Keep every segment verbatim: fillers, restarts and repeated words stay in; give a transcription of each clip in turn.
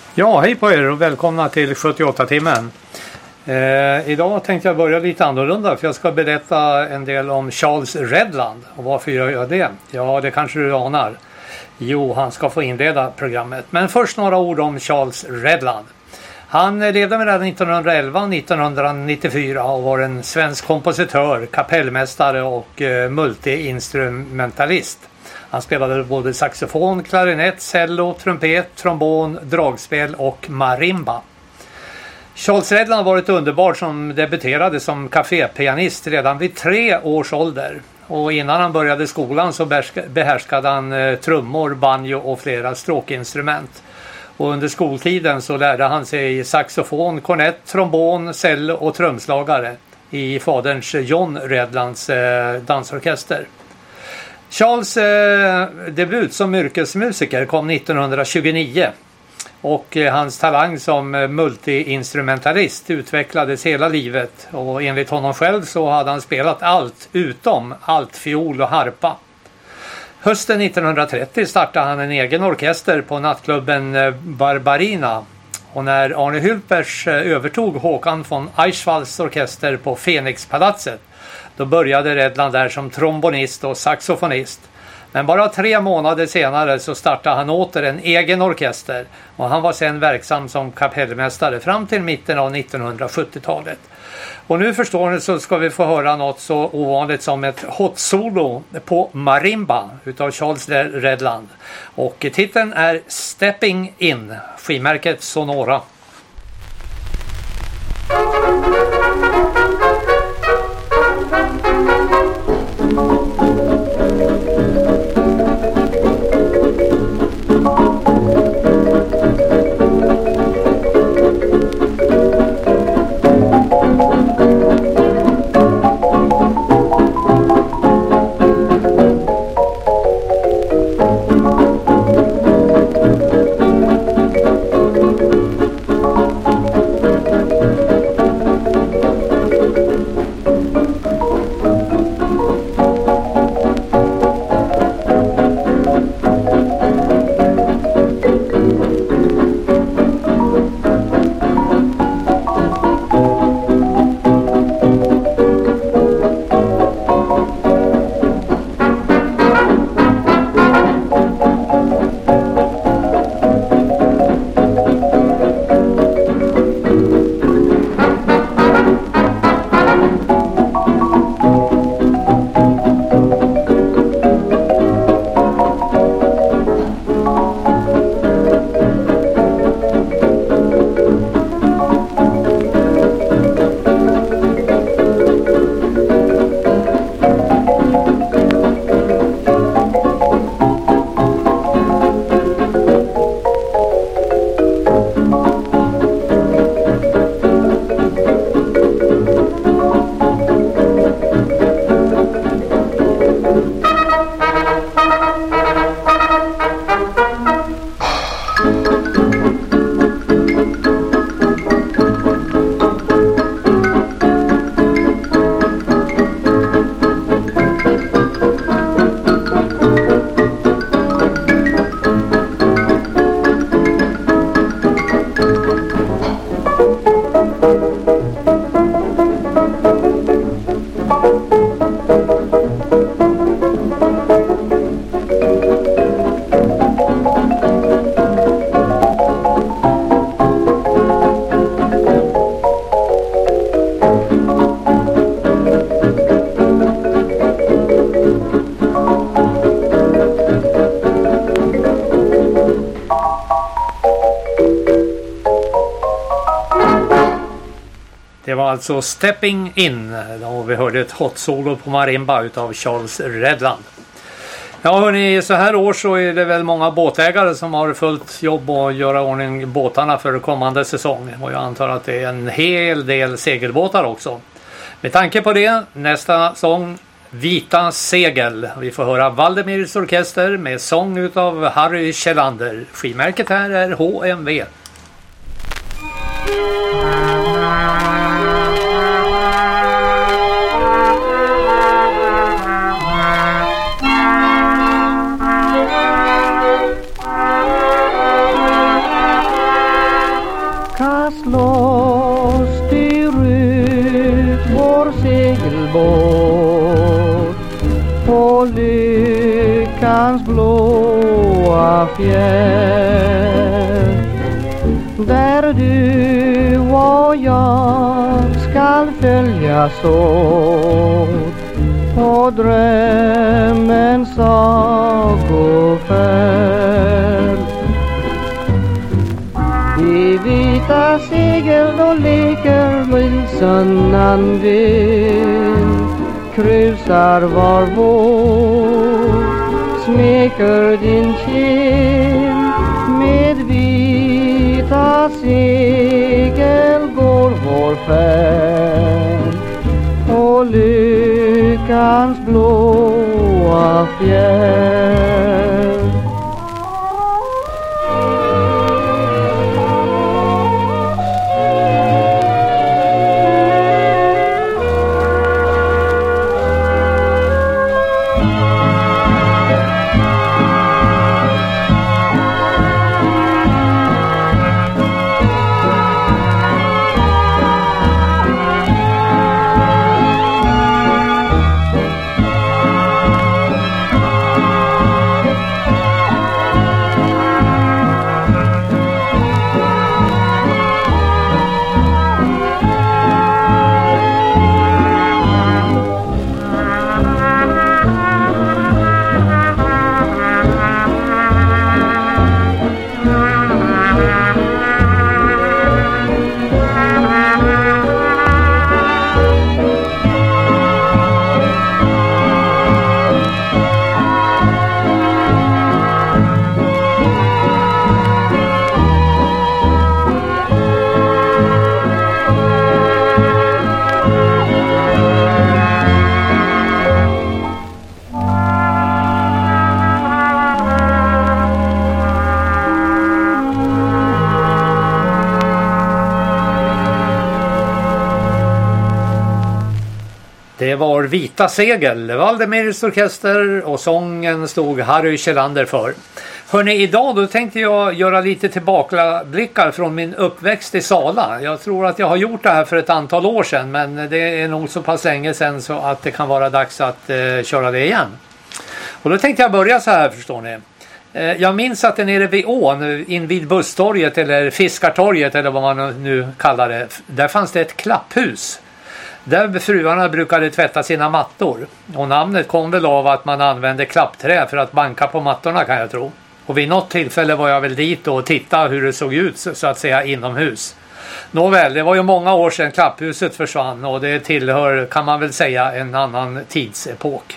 Ja, hej på er och välkomna till sjuttioåtta-timmen. Eh, idag tänkte jag börja lite annorlunda för jag ska berätta en del om Charles Redland. Och varför gör jag det? Ja, det kanske du anar. Jo, han ska få inleda programmet. Men först några ord om Charles Redland. Han levde mellan nittonhundraelva och nittonhundranittiofyra och var en svensk kompositör, kapellmästare och eh, multiinstrumentalist. Han spelade både saxofon, klarinett, cello, trumpet, trombon, dragspel och marimba. Charles Redland var ett underbart som debuterade som kafépianist redan vid tre års ålder. Och innan han började skolan så behärskade han eh, trummor, banjo och flera stråkinstrument. Och under skoltiden så lärde han sig saxofon, kornett, trombon, cello och trumslagare i faderns John Redlands eh, dansorkester. Charles eh, debut som yrkesmusiker kom nittonhundratjugonio och eh, hans talang som eh, multiinstrumentalist utvecklades hela livet och enligt honom själv så hade han spelat allt utom allt fiol och harpa. Hösten nittonhundratrettio startade han en egen orkester på nattklubben eh, Barbarina och när Arne Hülpers eh, övertog Håkan von Eichwalls orkester på Fenixpalatset då började Redland där som trombonist och saxofonist. Men bara tre månader senare så startade han åter en egen orkester och han var sedan verksam som kapellmästare fram till mitten av nittonhundrasjuttiotalet. Och nu förstår ni så ska vi få höra något så ovanligt som ett hot solo på marimba utav Charles Redland. Och titeln är Stepping In, skivmärket Sonora. Det var alltså Stepping In och vi hörde ett hot solo på marimba utav Charles Redland. Ja hörni, så här år så är det väl många båtägare som har fullt jobb att göra ordning båtarna för kommande säsong. Och jag antar att det är en hel del segelbåtar också. Med tanke på det, nästa sång Vita segel. Vi får höra Valdemirs orkester med sång utav Harry Kjellander. Skivmärket här är H M V. Endast loss styr ut vår segelbåt på lyckans blåa fjäll, där du och jag skall följas åt på drömmens sagofärd. I vita segel då leker lillsönnan vind, krusar var vår, smeker din kind. Med vita segel går vår färd på lyckans blåa fjäll. Det var Vita segel, Valdemirs orkester, och sången stod Harry Kjellander för. Hörrni, idag då tänkte jag göra lite tillbakablickar från min uppväxt i Sala. Jag tror att jag har gjort det här för ett antal år sedan, men det är nog så pass länge sedan så att det kan vara dags att eh, köra det igen. Och då tänkte jag börja så här, förstår ni. Eh, jag minns att det nere vid ån, invid busstorget eller fiskartorget eller vad man nu kallar det, där fanns det ett klapphus. Där fruarna brukade tvätta sina mattor. Och namnet kom väl av att man använde klappträ för att banka på mattorna, kan jag tro. Och vid något tillfälle var jag väl dit och tittade hur det såg ut, så att säga, inomhus. Nåväl, det var ju många år sedan klapphuset försvann, och det tillhör, kan man väl säga, en annan tidsepok.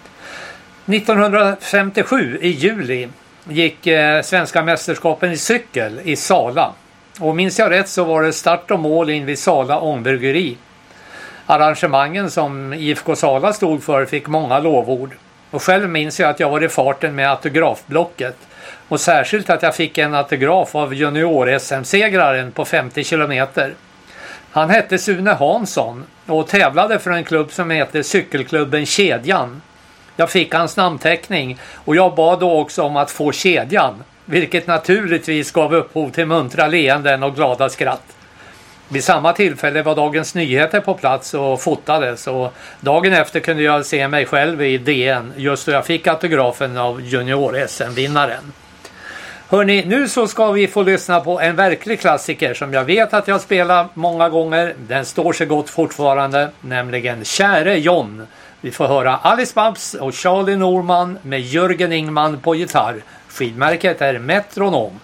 nittonhundrafemtiosju i juli gick eh, svenska mästerskapen i cykel i Sala. Och minns jag rätt så var det start och mål in vid Sala ångbryggeri. Arrangemangen som I F K Sala stod för fick många lovord. Och själv minns jag att jag var i farten med autografblocket. Och särskilt att jag fick en autograf av junior-S M-segraren på femtio kilometer. Han hette Sune Hansson och tävlade för en klubb som heter Cykelklubben Kedjan. Jag fick hans namnteckning och jag bad då också om att få kedjan. Vilket naturligtvis gav upphov till muntra leenden och glada skratt. Vid samma tillfälle var Dagens Nyheter på plats och fotades, och dagen efter kunde jag se mig själv i D N just då jag fick autografen av junior-S M-vinnaren. Hörrni, nu så ska vi få lyssna på en verklig klassiker som jag vet att jag spelar många gånger. Den står sig gott fortfarande, nämligen Käre John. Vi får höra Alice Babs och Charlie Norman med Jörgen Ingman på gitarr. Skidmärket är Metronom.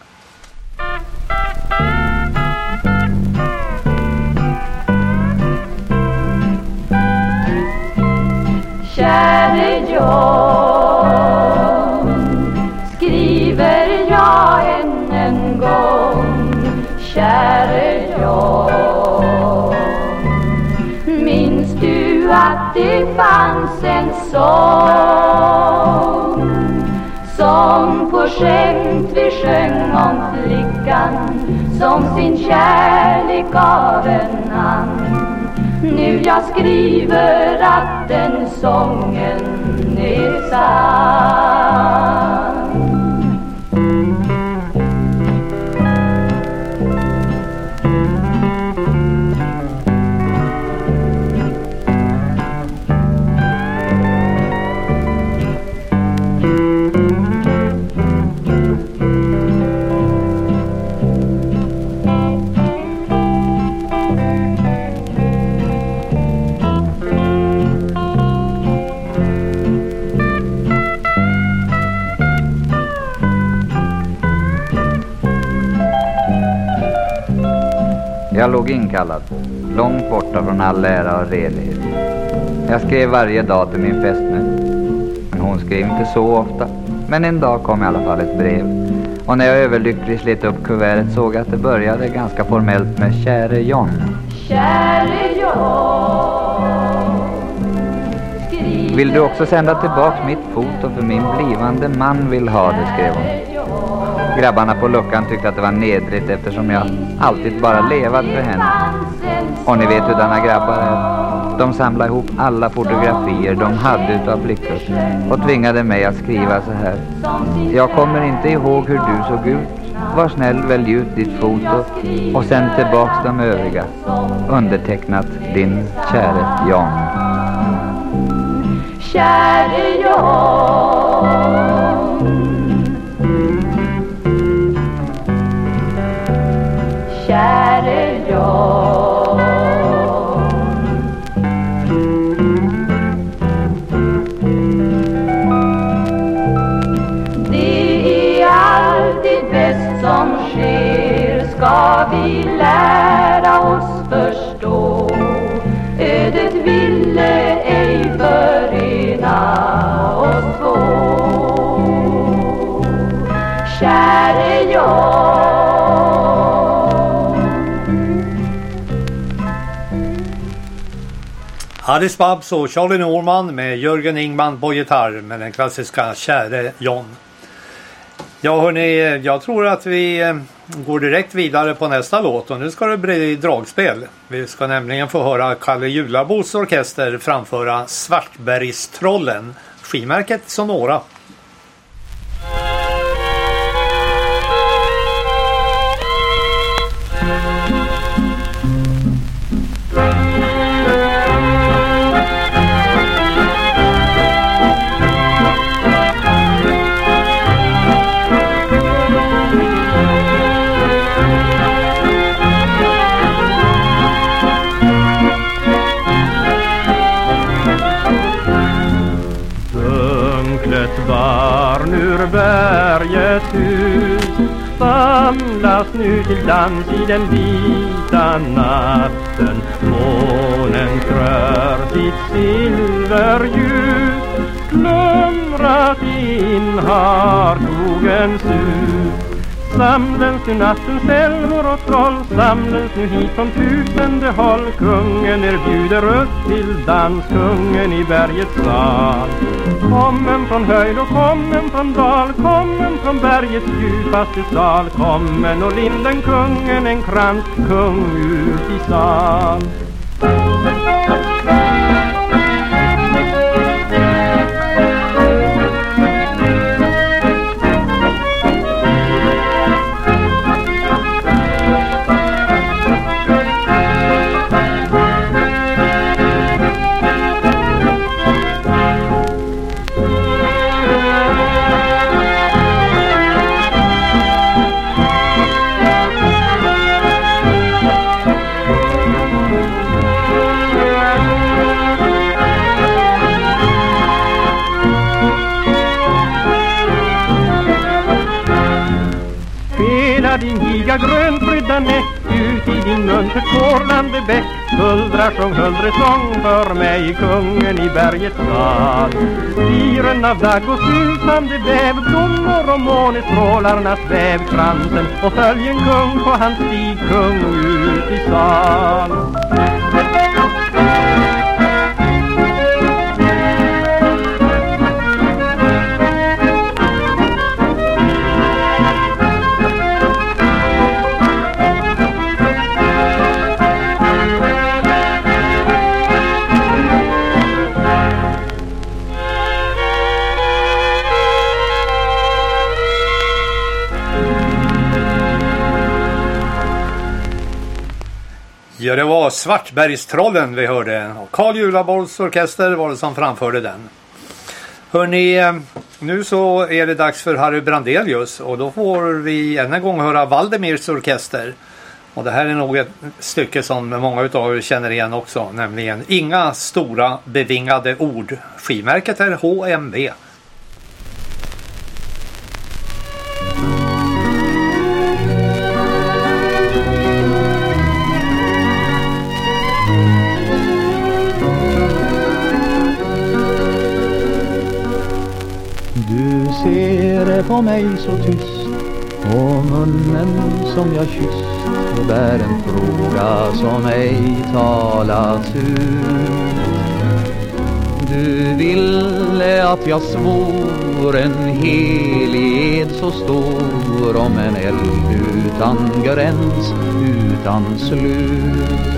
Käre John, skriver jag än en gång. Käre John, minns du att det fanns en sång som på skämt vi sjöng om flickan som sin kärlek gav en annan. Nu jag skriver att den sången är sann. Jag låg inkallad, långt borta från all ära och redlighet. Jag skrev varje dag till min fästmö. Men hon skrev inte så ofta. Men en dag kom i alla fall ett brev. Och när jag överlyckligt slet upp kuvertet såg jag att det började ganska formellt med käre John. Käre John, vill du också sända tillbaks mitt foto för min blivande man vill ha det, skrev hon. Grabbarna på luckan tyckte att det var nedrigt eftersom jag alltid bara levat för henne. Och ni vet hur denna grabbar är. De samlade ihop alla fotografier de hade utav flickor och tvingade mig att skriva så här. Jag kommer inte ihåg hur du såg ut. Var snäll, välj ut ditt foto och sänd tillbaks de övriga. Undertecknat din käre John. Käre John, käre John, det är alltid bäst som sker, ska vi lära oss förstå. Ödet ville ej förena oss två. Käre John. Addis Babs och Charlie Norman med Jörgen Ingman på gitarr med den klassiska Käre John. Ja hörni, jag tror att vi går direkt vidare på nästa låt och nu ska det bli dragspel. Vi ska nämligen få höra Kalle Julabos orkester framföra Svartbergstrollen, skivmärket Sonora. Barn ur bergets hus samlas nu till dans i den vita natten. Månen strör sitt silverljus. Slumrat in har skogens hus. Samlens nu nattens älvor och troll, samlens nu hit från tusende håll. Kungen erbjuder röst till dans, kungen i bergets sal. Kommen från höjd och kommen från dal, kommen från bergets djupaste sal. Kommen och linden kungen en krans, kung ut i sal. Din giga grönfrydda näck ut i din mun för korlande bäck. Huldrar som huldresång för mig, kungen i bergets sal. Styren av dag och susande väv, blommor och månestrålarnas vävkransen. Och följ en kung på hans stig, kung ut i sal. Ja, det var Svartbergstrollen vi hörde. Och Carl Julaborgs orkester var det som framförde den. Hörrni, nu så är det dags för Harry Brandelius. Och då får vi än en gång höra Valdemirs orkester. Och det här är nog ett stycke som många utav er känner igen också. Nämligen Inga stora bevingade ord. Skivmärket är H M V. om mig så tyst, och munnen som jag kysst bär en fråga som ej talas ut. Du ville att jag svor en helig ed så stor om en eld utan gräns, utan slut.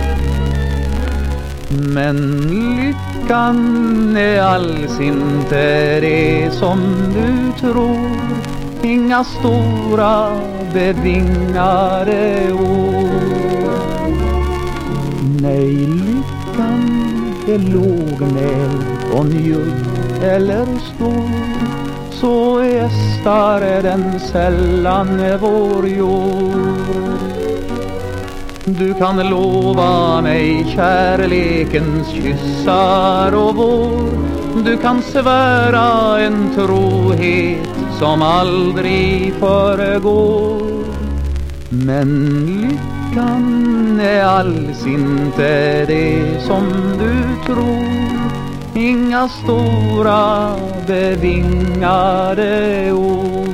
Men lyckan är alls inte det som du tror, inga stora bevingade ord. Nej, lyckan är lågmäld och njugg eller stor, så ästar är den sällan vår jord. Du kan lova mig kärlekens kyssar och vår, du kan svära en trohet som aldrig föregår. Men lyckan är alls inte det som du tror, inga stora bevingade ord.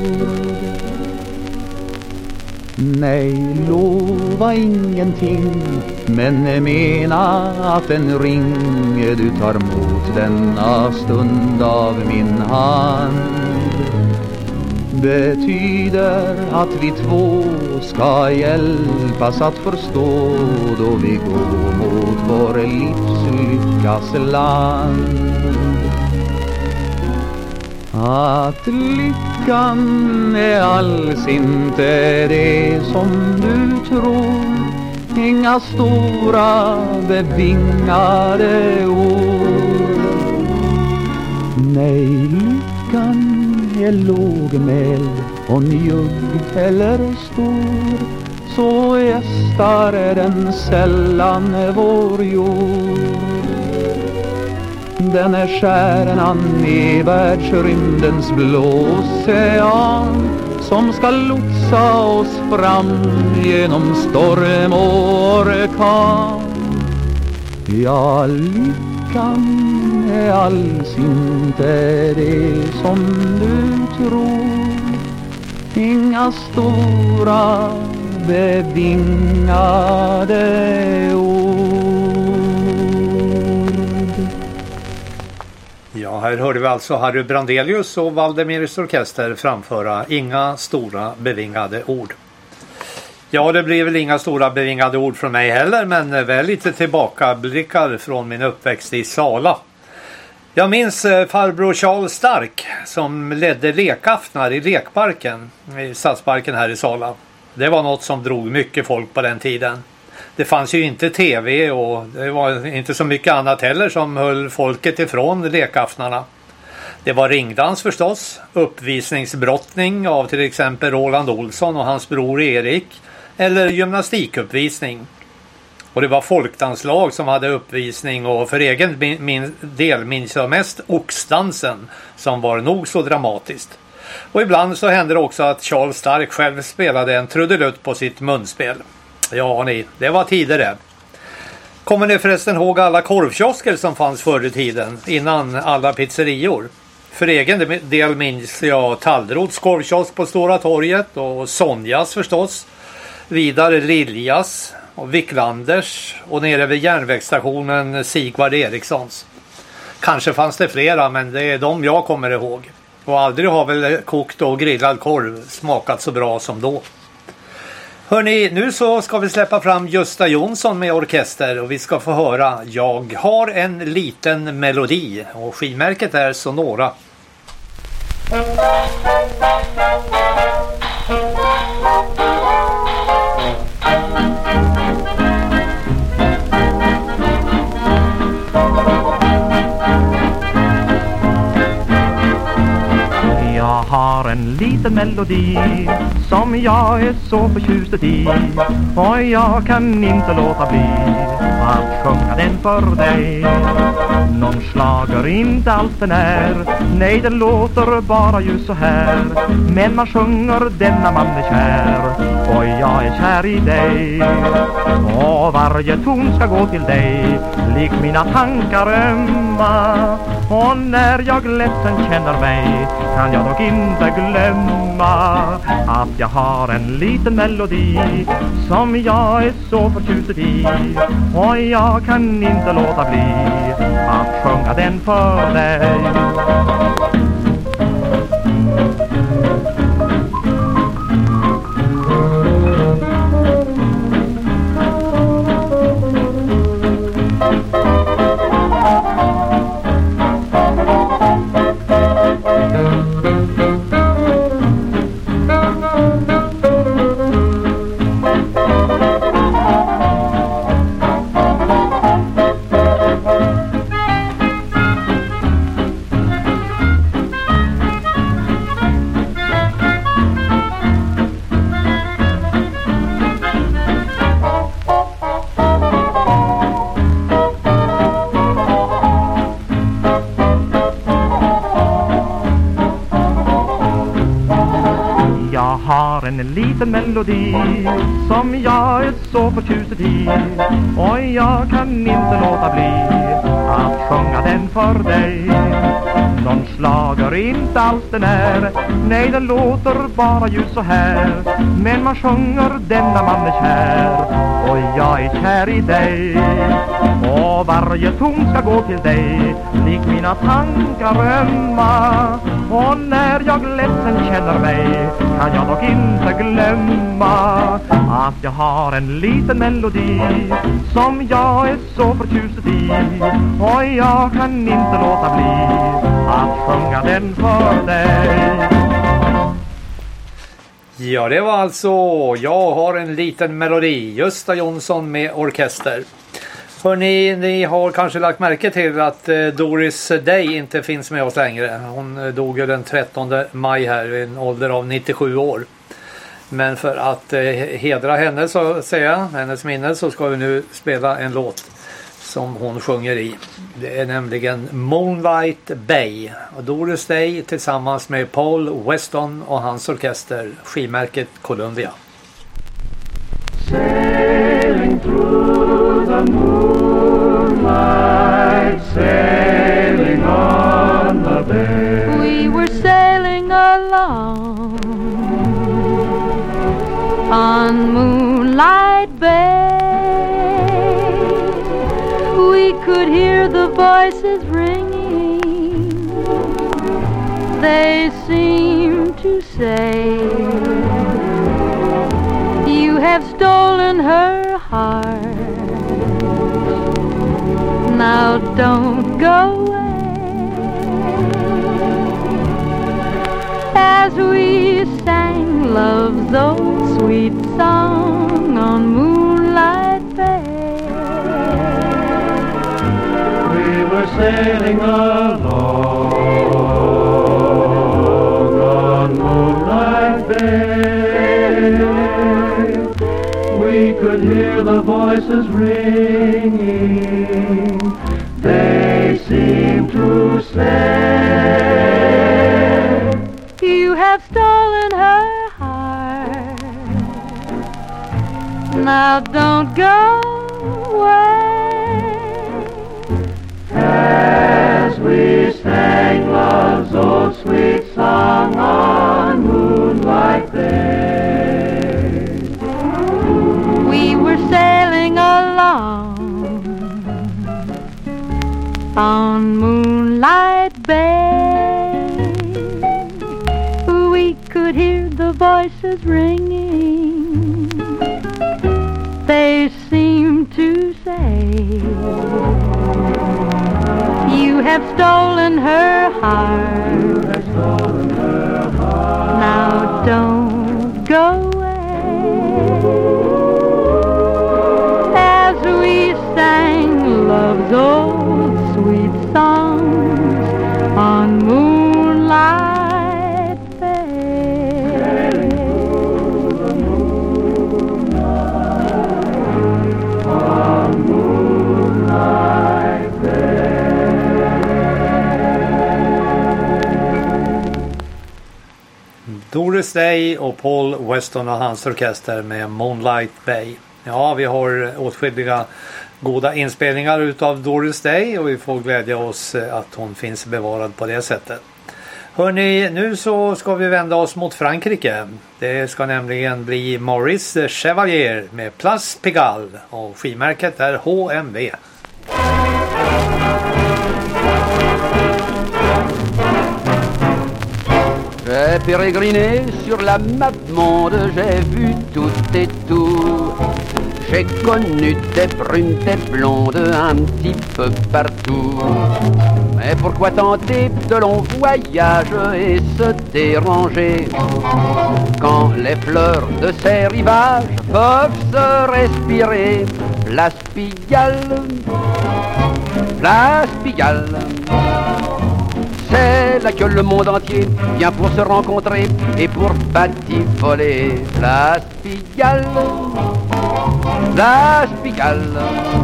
Nej, lova ingenting, men mena att en ring du tar mot denna stund av min hand betyder att vi två ska hjälpas att förstå då vi går mot vår livslyckas land. Att lyckan är alls inte det som du tror, inga stora bevingade ord. Nej, lyckan är lågmäld och njugg eller stor, så ästar är den sällan vår jord. Den är stjärnan i världsrymdens blå ocean som ska lotsa oss fram genom storm och orkan. Ja, lyckan är alls inte det som du tror, inga stora bevingade ord. Ja, här hörde vi alltså Harry Brandelius och Valdemirs orkester framföra Inga stora bevingade ord. Ja, det blir väl inga stora bevingade ord från mig heller, men väl lite tillbakablickar från min uppväxt i Sala. Jag minns farbror Charles Stark som ledde lekaftnar i lekparken, i Stadsparken här i Sala. Det var något som drog mycket folk på den tiden. Det fanns ju inte tv och det var inte så mycket annat heller som höll folket ifrån lekaftnarna. Det var ringdans förstås, uppvisningsbrottning av till exempel Roland Olsson och hans bror Erik, eller gymnastikuppvisning. Och det var folkdanslag som hade uppvisning, och för egen min- del minns jag mest oxdansen som var nog så dramatiskt. Och ibland så hände det också att Charles Stark själv spelade en trudelutt på sitt munspel. Ja ni, det var tider det. Kommer ni förresten ihåg alla korvkiosker som fanns förr i tiden, innan alla pizzerior? För egen del minns jag Tallrods korvkiosk på Stora torget, och Sonjas förstås, vidare Liljas och Wicklanders, och nere vid järnvägsstationen Sigvard Erikssons. Kanske fanns det flera, men det är de jag kommer ihåg. Och aldrig har väl kokt och grillad korv smakat så bra som då. Hörrni, nu så ska vi släppa fram Gösta Jonsson med orkester, och vi ska få höra Jag har en liten melodi, och skivmärket är Sonora. Jag har en liten melodi som jag är så förtjust i, och jag kan inte låta bli att sjunga den för dig. Någon slager inte alls den är, nej den låter bara just så här, men man sjunger denna man är kär. och jag är kär i dig. Och varje ton ska gå till dig, lik mina tankar ömma. Och när jag ledsen känner mig, kan jag dock inte glömma att jag har en liten melodi som jag är så förtjust i. Och jag kan inte låta bli att sjunga den för dig. En liten melodi som jag är så förtjust i, och jag kan inte låta bli att sjunga den för dig. Någon slager inte alls den är, nej den låter bara just så här. Men man sjunger denna man är kär, och jag är kär i dig. Och varje ton ska gå till dig, lik mina tankar ömma. Och när jag ledsen känner mig, kan jag dock inte glömma att jag har en liten melodi som jag är så förtjust i. Och jag kan inte låta bli att sjunga den för dig. Ja, det var alltså Jag har en liten melodi, Gösta Jonsson med orkester. Hörrni, ni har kanske lagt märke till att eh, Doris Day inte finns med oss längre. Hon eh, dog ju den trettonde maj här i en ålder av nittiosju år. Men för att eh, hedra henne, så att säga, hennes minne, så ska vi nu spela en låt som hon sjunger i. Det är nämligen Moonlight Bay. Och Doris Day tillsammans med Paul Weston och hans orkester, skivmärket Columbia. Sailing through the moonlight, sailing on the bay. We were sailing along on Moonlight Bay. We could hear the voices ringing. They seemed to say, you have stolen her heart. Now don't go away. As we sang love's old sweet song on Moonlight Bay, We were sailing along on Moonlight Bay. We could hear the voices ringing. They seemed to say, you have stolen her heart. Now don't go away. as we sang love's old sweet song on Moonlight Bay. We were sailing along on Moonlight Bay. We could hear the voices ringing. They seemed to say, you have stolen her heart. You have stolen her heart. Now don't go away. As we sang love's old sweet songs on Moonlight Bay. Doris Day och Paul Weston och hans orkester med Moonlight Bay. Ja, vi har åtskilliga goda inspelningar utav Doris Day och vi får glädja oss att hon finns bevarad på det sättet. Hörrni, nu så ska vi vända oss mot Frankrike. Det ska nämligen bli Maurice Chevalier med Place Pigalle och skivmärket är H M V. J'ai pérégriné sur la map monde, j'ai vu tout et tout. J'ai connu des brunes, des blondes, un petit peu partout. Mais pourquoi tenter de longs voyages et se déranger quand les fleurs de ces rivages peuvent se respirer? Place Pigalle, Place Pigalle, c'est là que le monde entier vient pour se rencontrer et pour batifoler. Place Pigalle, Place Pigalle,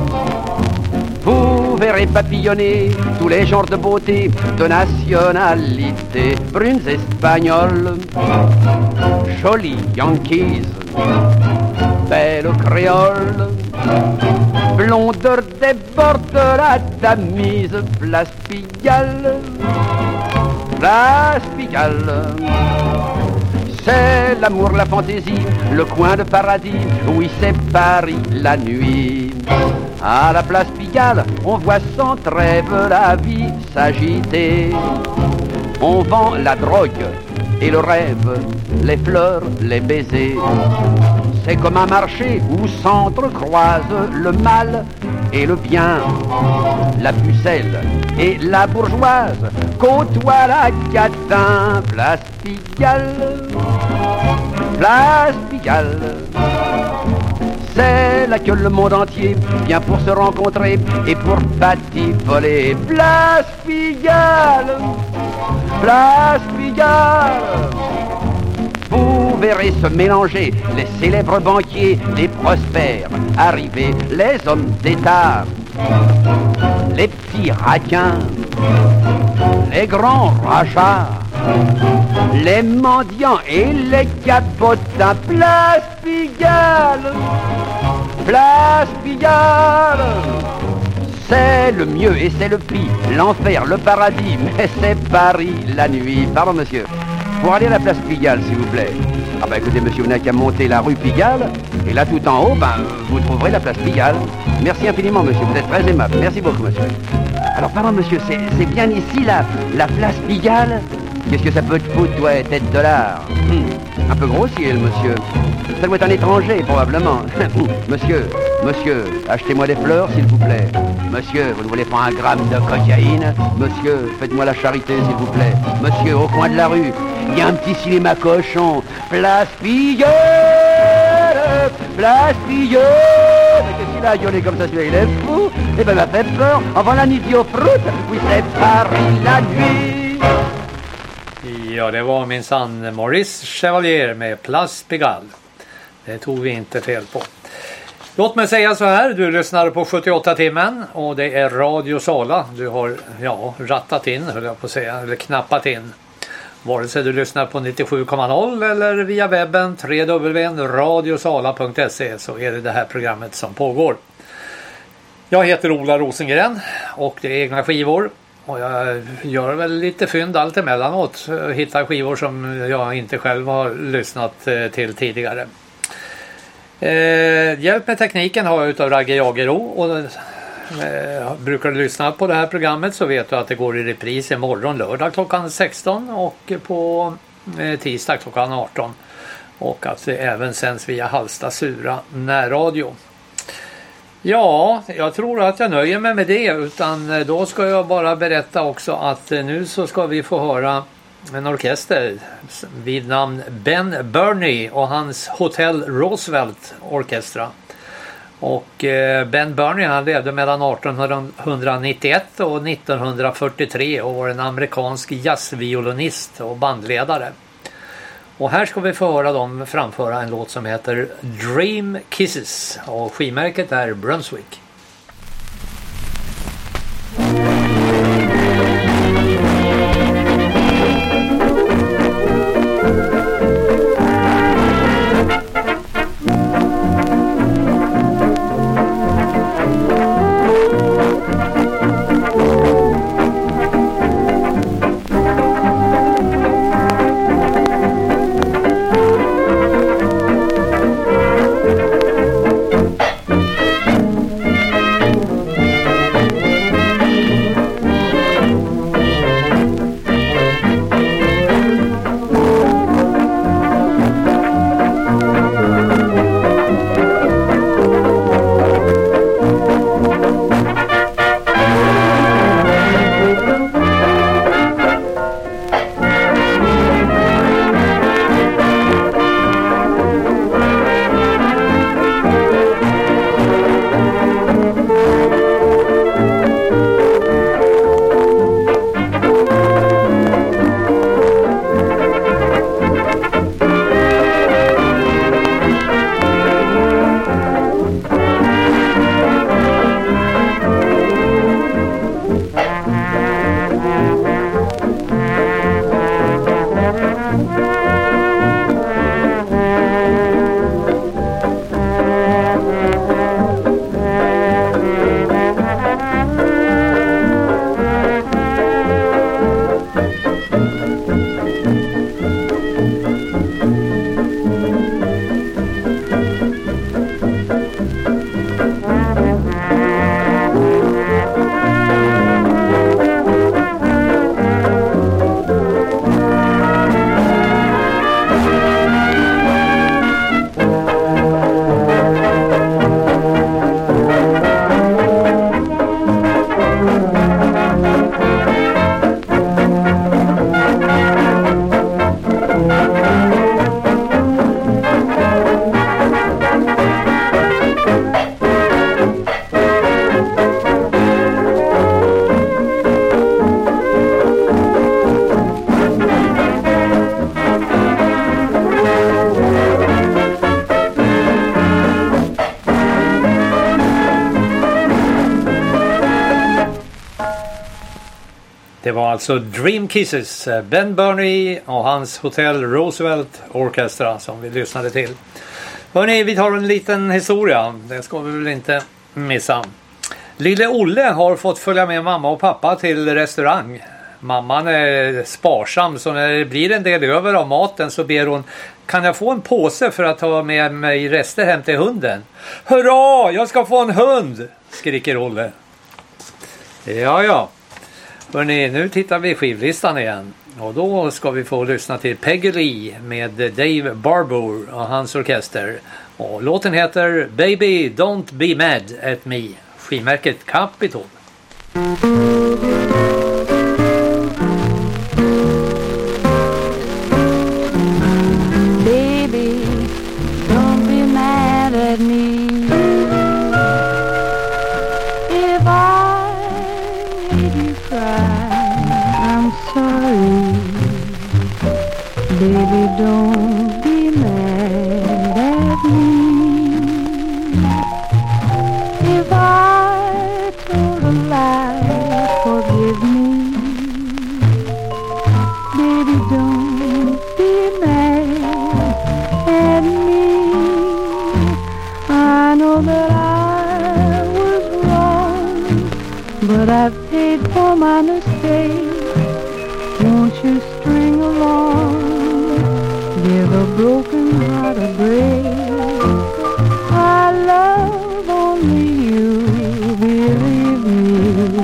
vous verrez papillonner tous les genres de beauté, de nationalité. Brunes espagnoles, jolies yankees, belles créoles, blondeur des bords de la Tamise. Place Pigalle, Place Pigalle, c'est l'amour, la fantaisie, le coin de paradis. Oui, c'est Paris la nuit. À la Place Pigalle, on voit sans trêve la vie s'agiter. On vend la drogue et le rêve, les fleurs, les baisers. C'est comme un marché où s'entrecroisent le mal et le bien. La pucelle et la bourgeoise côtoient la catin. Place Pigalle, Place Pigalle, c'est là que le monde entier vient pour se rencontrer et pour batifoler. Place Pigalle, Place Pigalle, vous verrez se mélanger les célèbres banquiers, les prospères arrivés, les hommes d'État, les petits raquins, les grands rachats, les mendiants et les capotins. Place Pigalle, Place Pigalle, c'est le mieux et c'est le pire, l'enfer, le paradis, mais c'est Paris la nuit. Pardon monsieur, pour aller à la Place Pigalle s'il vous plaît. Ah bah écoutez monsieur, vous n'avez qu'à monter la rue Pigalle et là tout en haut, ben vous trouverez la Place Pigalle. Merci infiniment monsieur, vous êtes très aimable, merci beaucoup monsieur. Alors pardon monsieur, c'est, c'est bien ici la, la Place Pigalle? Qu'est-ce que ça peut te foutre toi, tête de l'art? hum, Un peu grossier le monsieur. Ça doit être un étranger probablement. Monsieur, monsieur, achetez-moi des fleurs s'il vous plaît. Monsieur, vous ne voulez pas un gramme de cocaïne? Monsieur, faites-moi la charité s'il vous plaît. Monsieur, au coin de la rue, il y a un petit cinéma cochon. Place Pigalle, Place Pigalle. Mais qu'est-ce qu'il a gueulé comme ça, celui-là, il est fou? Eh ben, m'a fait peur. Avant la nuit au fruit, oui, c'est Paris la nuit. Ja, det var minsann Maurice Chevalier med Place Pigalle. Det tog vi inte fel på. Låt mig säga så här, du lyssnar på sjuttioåtta timmen och det är Radio Sala. Du har ja, rattat in, höll jag på att säga, eller knappat in. Vare sig du lyssnar på nittiosju komma noll eller via webben w w w punkt radiosala punkt se så är det det här programmet som pågår. Jag heter Ola Rosengren och det är egna skivor. Och jag gör väl lite fynd allt emellanåt. Hittar skivor som jag inte själv har lyssnat till tidigare. Eh, hjälp med tekniken har jag utav Ragge Jagero. Och eh, brukar du lyssna på det här programmet så vet du att det går i repris imorgon lördag klockan sexton och på eh, tisdag klockan arton. Och att det även sänds via Halsta Sura närradio. Ja, jag tror att jag nöjer mig med det, utan då ska jag bara berätta också att nu så ska vi få höra en orkester vid namn Ben Burney och hans Hotel Roosevelt Orkestra. Och eh, Ben Burney han levde mellan arton nittioett och nitton fyrtiotre och var en amerikansk jazzviolinist och bandledare. Och här ska vi få höra dem framföra en låt som heter Dream Kisses och skivmärket är Brunswick. Det var alltså Dream Kisses, Ben Burney och hans Hotel Roosevelt Orchestra som vi lyssnade till. Hörrni, vi tar en liten historia. Det ska vi väl inte missa. Lille Olle har fått följa med mamma och pappa till restaurang. Mamman är sparsam, så när det blir en del över av maten så ber hon: kan jag få en påse för att ta med mig rester hem till hunden? Hurra, jag ska få en hund, skriker Olle. Ja, ja. Hörrni, nu tittar vi skivlistan igen. Och då ska vi få lyssna till Peggy Lee med Dave Barbour och hans orkester. Och låten heter Baby Don't Be Mad At Me. Skivmärket Capitol. Baby, don't be mad at me if I made you cry. I'm sorry. Baby, don't be mad at me if I told a lie. Forgive me. Baby, don't be mad at me. I know that I was wrong, but I've paid for my mistake. Won't you string along, give a broken heart a break? I love only you, believe me.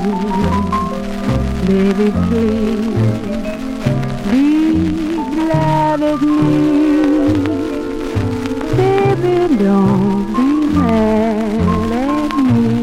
Baby, please be glad at me. Baby, don't be mad at me.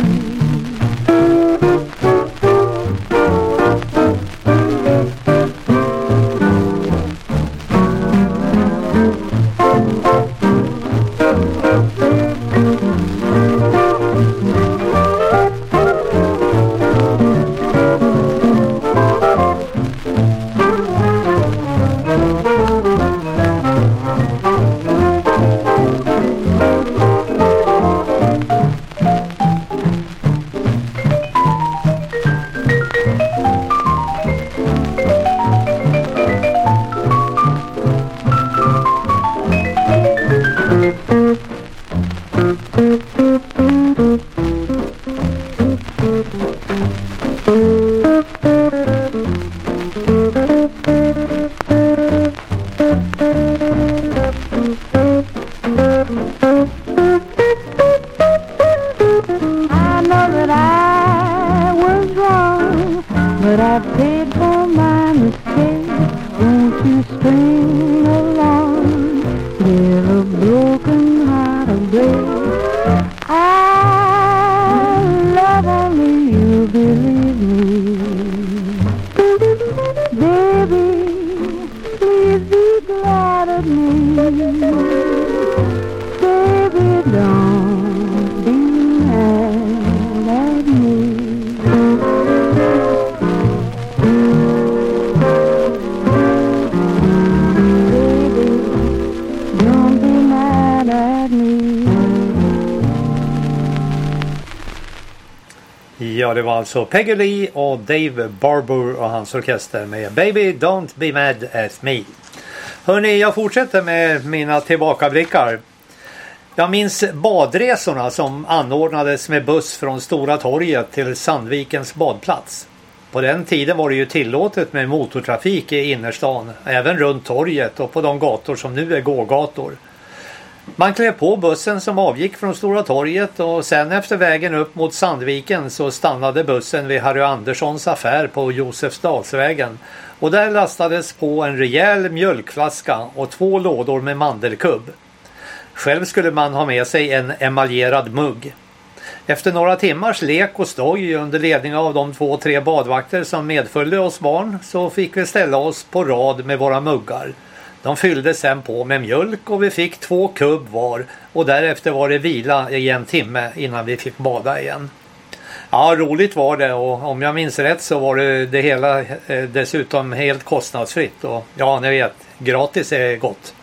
Ja, det var alltså Peggy Lee och Dave Barbour och hans orkester med Baby Don't Be Mad At Me. Hörrni, jag fortsätter med mina tillbakablickar. Jag minns badresorna som anordnades med buss från Stora torget till Sandvikens badplats. På den tiden var det ju tillåtet med motortrafik i innerstan, även runt torget och på de gator som nu är gågator. Man klev på bussen som avgick från Stora torget och sen efter vägen upp mot Sandviken så stannade bussen vid Harry Anderssons affär på Josefsdalsvägen. Och där lastades på en rejäl mjölkflaska och två lådor med mandelkubb. Själv skulle man ha med sig en emaljerad mugg. Efter några timmars lek och stoj under ledning av de två tre badvakter som medföljde oss barn så fick vi ställa oss på rad med våra muggar. De fyllde sen på med mjölk och vi fick två kubb var och därefter var det vila i en timme innan vi fick bada igen. Ja, roligt var det och om jag minns rätt så var det, det hela eh, dessutom helt kostnadsfritt och ja, ni vet, gratis är gott.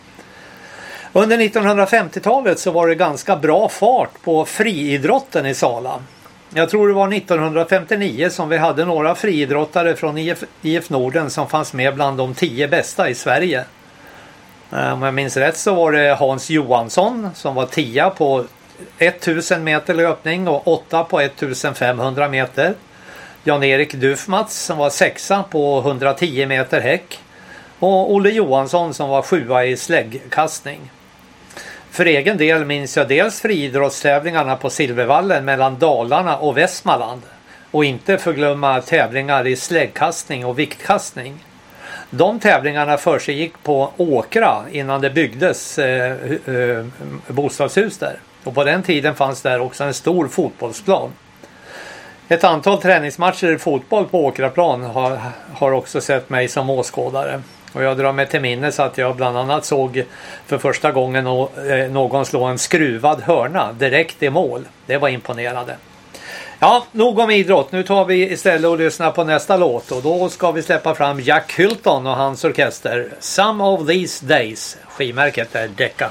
Under nittonhundrafemtiotalet så var det ganska bra fart på friidrotten i Sala. jag tror det var nittonhundrafemtionio som vi hade några friidrottare från I F, I F Norden som fanns med bland de tio bästa i Sverige. Om jag minns rätt så var det Hans Johansson som var tia på tusen meter löpning och åtta på femtonhundra meter. Jan-Erik Dufmats som var sexa på hundratio meter häck. Och Olle Johansson som var sjua i släggkastning. För egen del minns jag dels friidrottstävlingarna på Silvervallen mellan Dalarna och Västmanland. Och inte förglömma tävlingar i släggkastning och viktkastning. De tävlingarna försiggick på Åkra innan det byggdes eh, eh, bostadshus där. Och på den tiden fanns där också en stor fotbollsplan. Ett antal träningsmatcher i fotboll på Åkraplan har, har också sett mig som åskådare. Och jag drar mig till minnes att jag bland annat såg för första gången någon slå en skruvad hörna direkt i mål. Det var imponerande. Ja, nog om idrott. Nu tar vi istället och lyssnar på nästa låt. Och då ska vi släppa fram Jack Hylton och hans orkester. Some of these days. Skivmärket är Decca.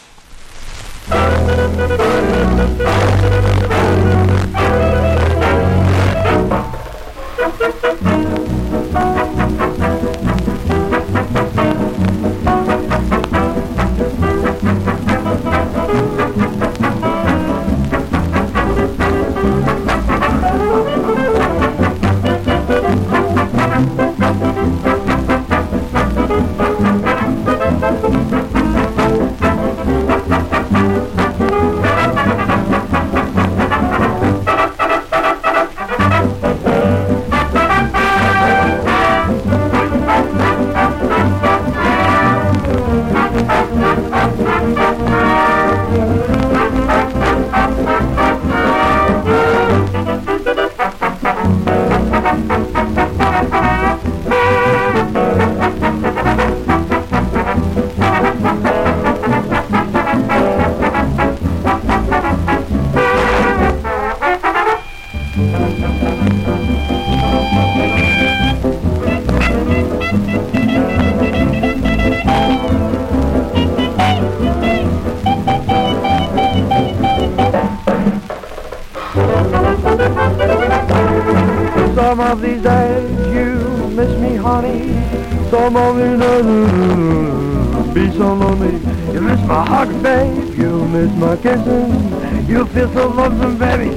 Some of these days you miss me, honey. Some of these days be so lonely. You miss my hugs, babe. You miss my kisses. You feel so lonesome, baby.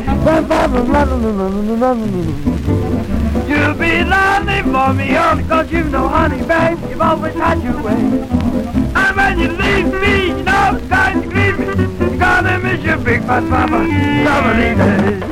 You'll be lonely for me, honey, 'cause you know, honey, babe, you've always had your way. And when you leave me, you know it's going to grieve me. You're gonna miss your big fat papa some of these days.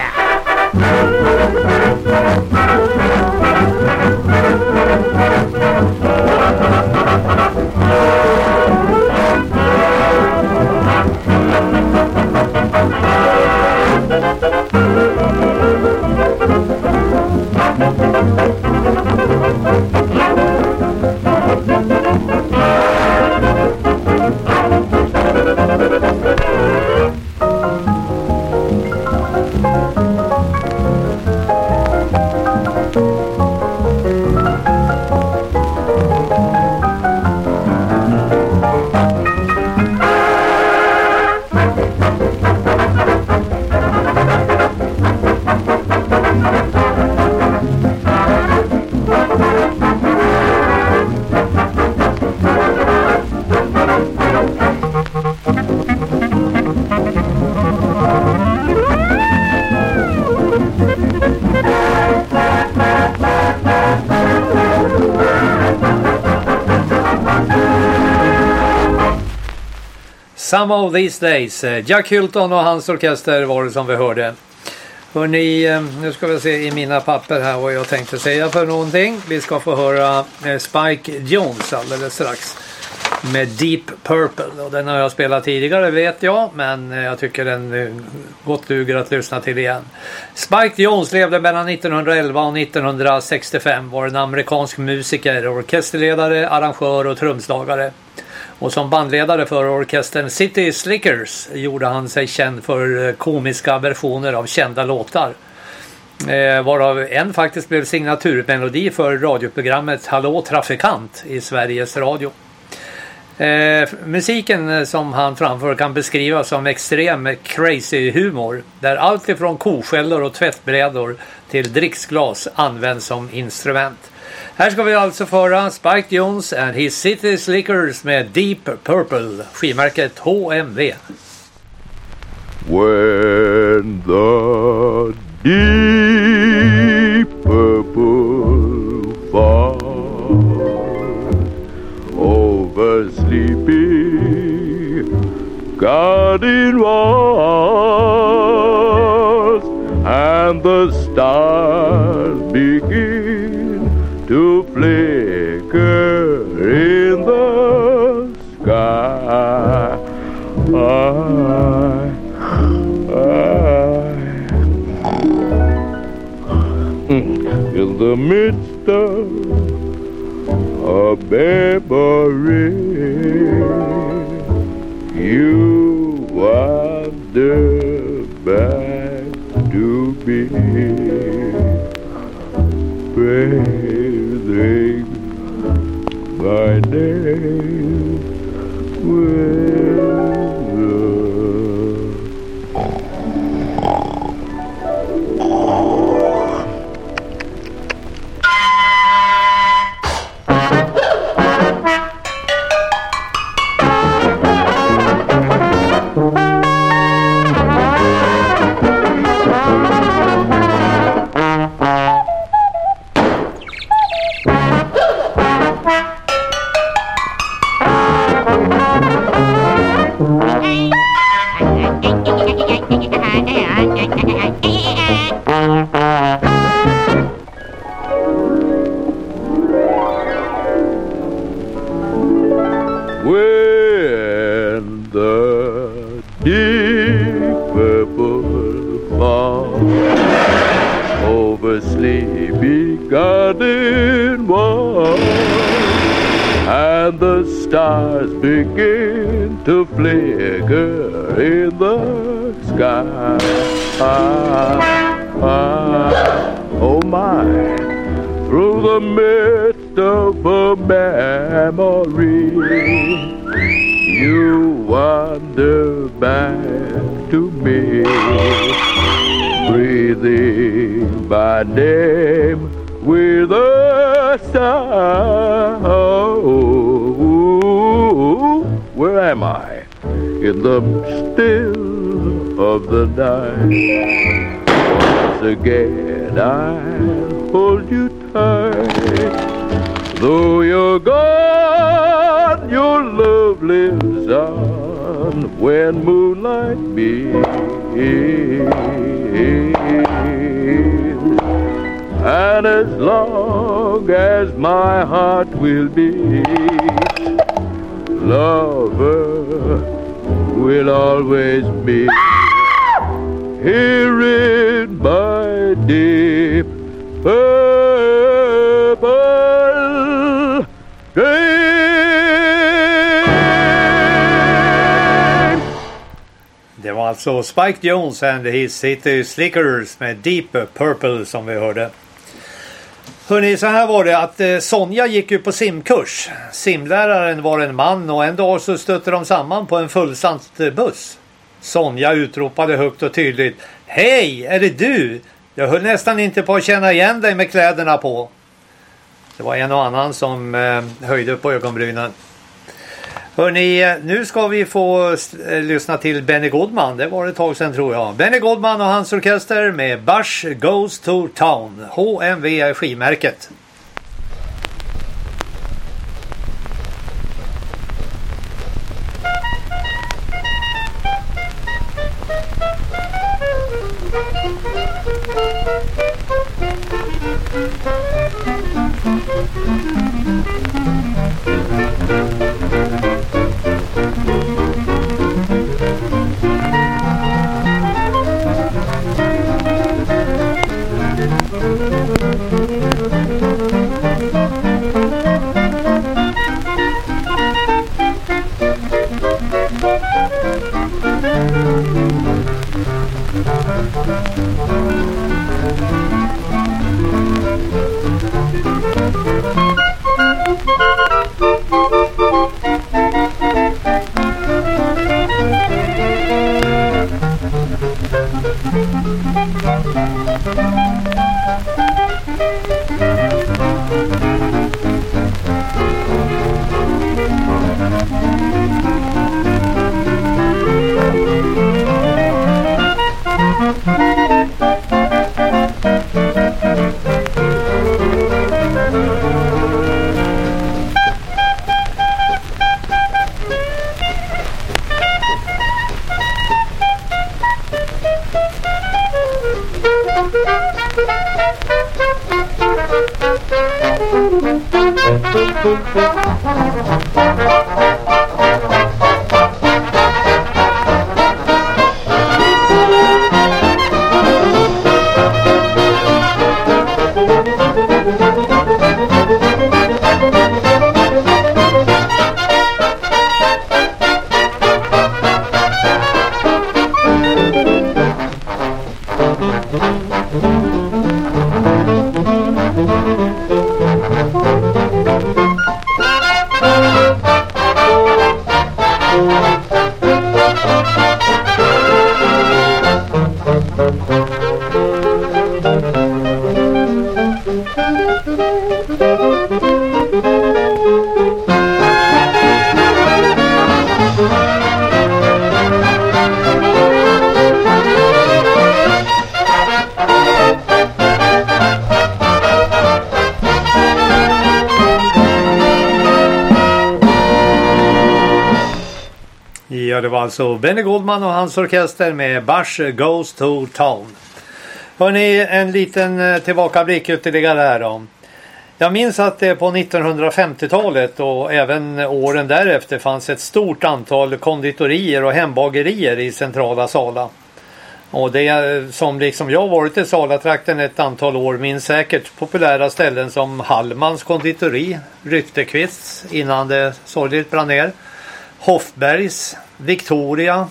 Some of these days. Jack Hylton och hans orkester var det som vi hörde. Hörrni, nu ska vi se i mina papper här vad jag tänkte säga för någonting. Vi ska få höra Spike Jones alldeles strax med Deep Purple. Och den har jag spelat tidigare, vet jag, men jag tycker den gott duger att lyssna till igen. Spike Jones levde mellan nittonhundraelva och nittonhundrasextiofem. Var en amerikansk musiker, orkesterledare, arrangör och trumslagare. Och som bandledare för orkestern City Slickers gjorde han sig känd för komiska versioner av kända låtar. Eh, varav en faktiskt blev signaturmelodi för radioprogrammet Hallå Trafikant i Sveriges Radio. Eh, musiken som han framför kan beskrivas som extrem crazy humor, där allt ifrån koskällor och tvättbrädor till dricksglas används som instrument. Här ska vi alltså föra Spike Jones and his City Slickers med Deep Purple, skivmärket H M V. When the deep purple falls over sleepy garden walls, and the stars begin to flicker in the sky, I, I, in the midst of a memory, you wander back to me, breathing my name with stars begin to flicker in the sky. Ah, ah, oh my, through the midst of a memory, you wander back to me, breathing my name with a sigh. Where am I? In the still of the night. Once again I'll hold you tight. Though you're gone, your love lives on when moonlight beams. And as long as my heart will beat, lover will always be here in my deep purple dream. Det var alltså Spike Jones and his City Slickers med Deep Purple som vi hörde. Hörrni, så här var det att eh, Sonja gick ju på simkurs. Simläraren var en man och en dag så stötte de samman på en fullsatt buss. Sonja utropade högt och tydligt: "Hej, är det du? Jag höll nästan inte på att känna igen dig med kläderna på." Det var en och annan som eh, höjde på ögonbrynen. Hörrni, nu ska vi få eh, lyssna till Benny Goodman. Det var ett tag sedan tror jag. Benny Goodman och hans orkester med Bush Goes to Town. H M V är skivmärket. Ja, det var alltså Benny Goodman och hans orkester med Bush Goes to Town. Hörrni, en liten tillbakablick ytterligare här då. Jag minns att det på nittonhundrafemtiotalet och även åren därefter fanns ett stort antal konditorier och hembagerier i centrala Sala. Och det som liksom jag varit i Salatrakten ett antal år minns säkert populära ställen som Hallmans konditori, Ryttekvists innan det sorgligt brann ner, Hoffbergs, Victoria,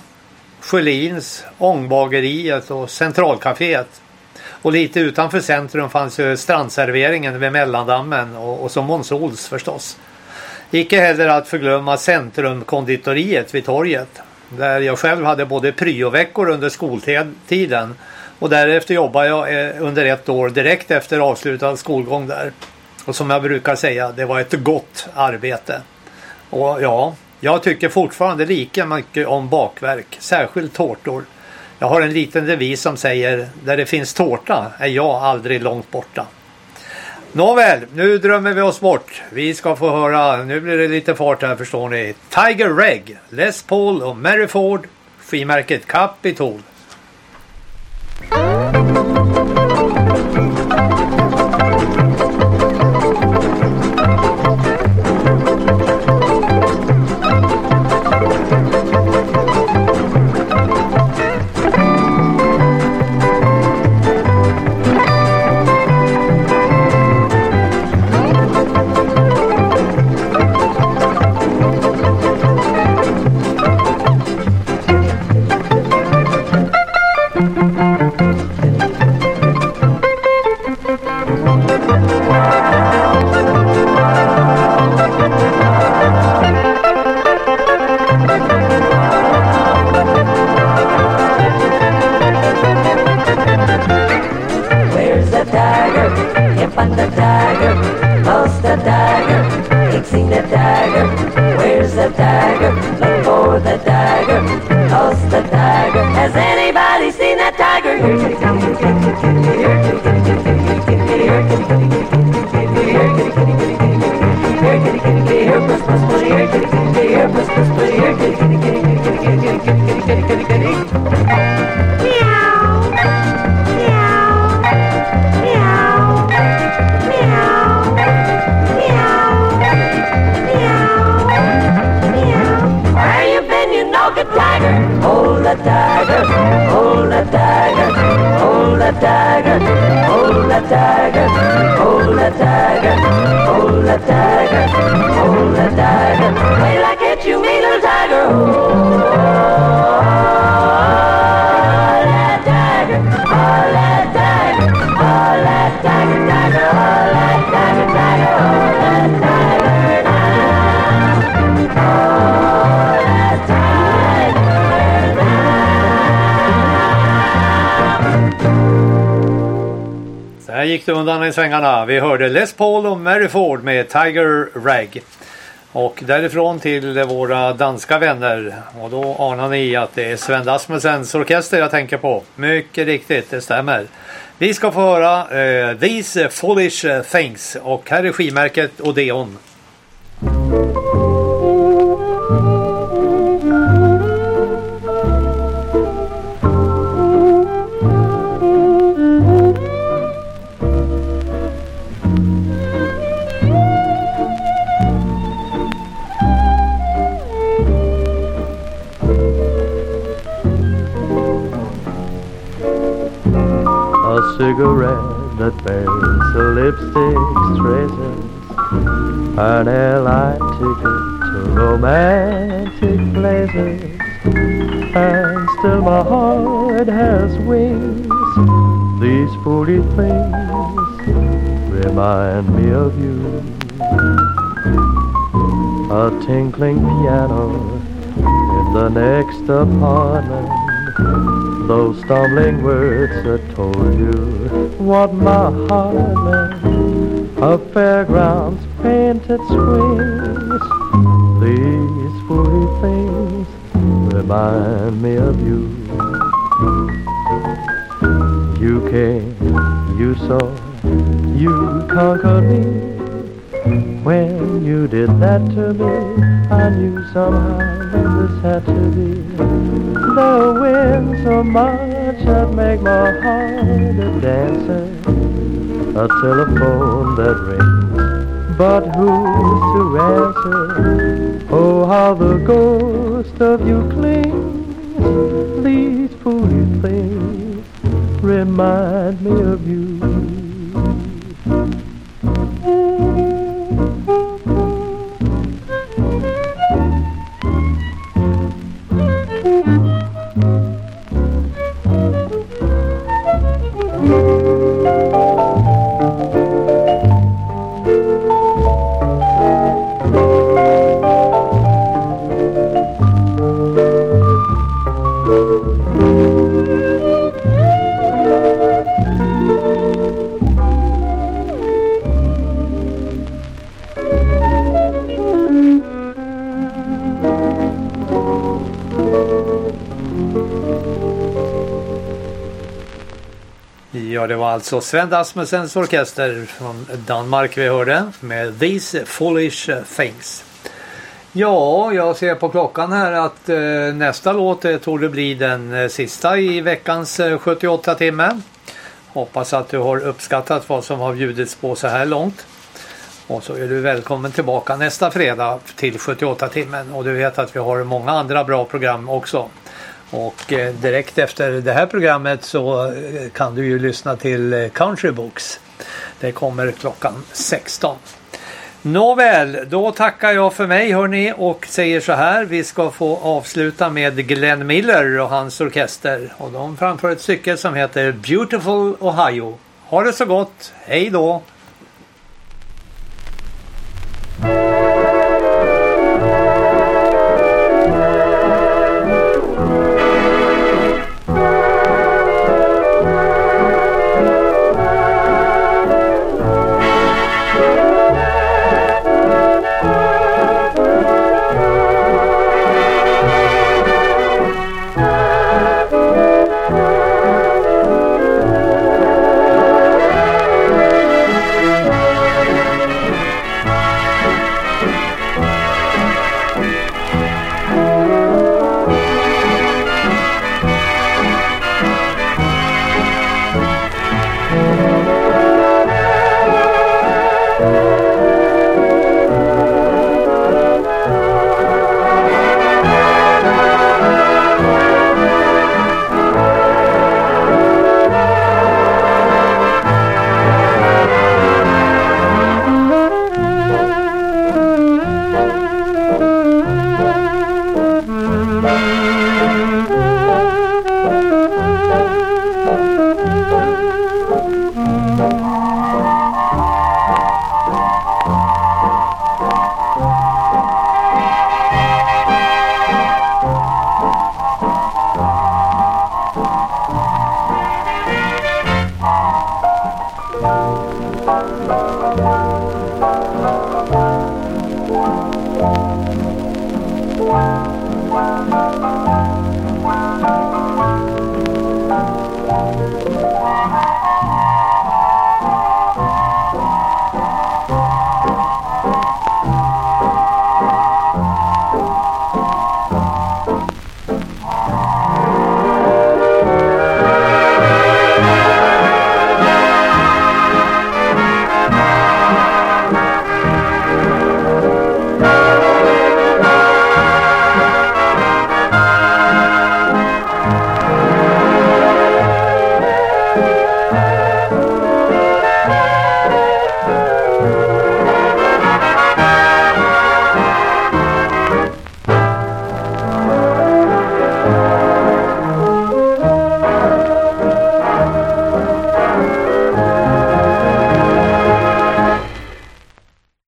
Sjölins, Ångbageriet och Centralcaféet. Och lite utanför centrum fanns ju strandserveringen vid Mellandammen och, och så Måns Ols förstås. Icke heller att förglömma Centrumkonditoriet vid torget. Där jag själv hade både pryoveckor under skoltiden och därefter jobbade jag under ett år direkt efter avslutad skolgång där. Och som jag brukar säga, det var ett gott arbete. Och ja, jag tycker fortfarande lika mycket om bakverk, särskilt tårtor. Jag har en liten devis som säger, där det finns tårta är jag aldrig långt borta. Nåväl, nu drömmer vi oss bort. Vi ska få höra, nu blir det lite fart här förstår ni. Tiger Reg, Les Paul och Mary Ford, skivmärket Capitol. gick det undan i svängarna. Vi hörde Les Paul och Mary Ford med Tiger Rag. Och därifrån till våra danska vänner. Och då anar ni att det är Sven Asmussens orkester jag tänker på. Mycket riktigt, det stämmer. Vi ska få höra uh, These Foolish Things. Och här är skivmärket Odeon. Cigarette that bears a lipstick's traces, an airline ticket to romantic places, and still my heart has wings. These foolish things remind me of you. A tinkling piano in the next apartment, those stumbling words that told you what my heart meant. A fairground's painted swings. These foolish things remind me of you. You came, you saw, you conquered me. When you did that to me, I knew somehow that this had to be. The wind so much I'd make my heart a dancer. A telephone that rings, but who's to answer? Oh, how the ghost of you clings. These foolish things remind me of you. Ja, det var alltså Sven Asmussens orkester från Danmark vi hörde med These Foolish Things. Ja, jag ser på klockan här att eh, nästa låt eh, tror det bli den eh, sista i veckans eh, sjuttioåtta timme. Hoppas att du har uppskattat vad som har bjudits på så här långt. Och så är du välkommen tillbaka nästa fredag till sjuttioåtta timmen. Och du vet att vi har många andra bra program också. Och eh, direkt efter det här programmet så eh, kan du ju lyssna till eh, Country Books. Det kommer klockan sexton. Nåväl, då tackar jag för mig hörni och säger så här. Vi ska få avsluta med Glenn Miller och hans orkester. Och de framför ett stycke som heter Beautiful Ohio. Ha det så gott, hej då!